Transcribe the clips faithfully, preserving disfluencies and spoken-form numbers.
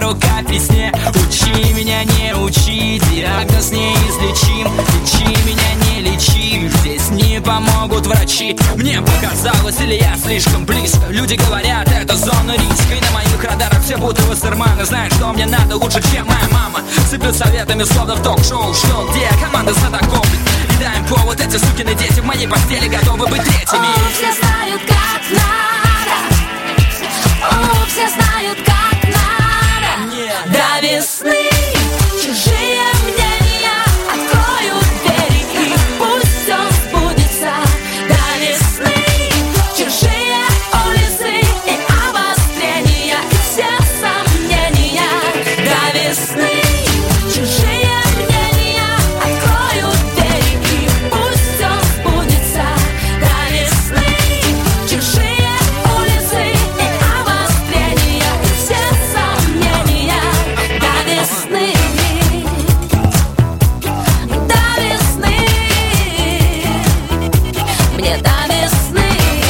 буду как в весне. Учи меня, не учи, диагноз неизлечим. Лечи меня, не лечи, здесь не помогут врачи. Мне показалось, или я слишком близко. Люди говорят, это зона риска. И на моих радарах все будто вассерманы. Знаешь, что мне надо лучше, чем моя мама. Сыплют советами, словно в ток-шоу. Что, где команда знатоков? И дай им повод, эти сукины дети в моей постели готовы быть третьими. О, все знают, как надо. О, все знают, как надо. Нет. До весны чужие мнения откроют двери, и пусть все сбудется. До весны чужие улицы и обострения, и все сомнения. До весны чужие мнения откроют двери, и пусть все сбудется. До весны чужие улицы и обострения, и все сомнения. До весны, до весны, мне до весны,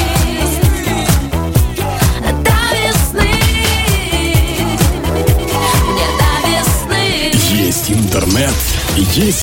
до весны, мне до весны. Есть интернет, есть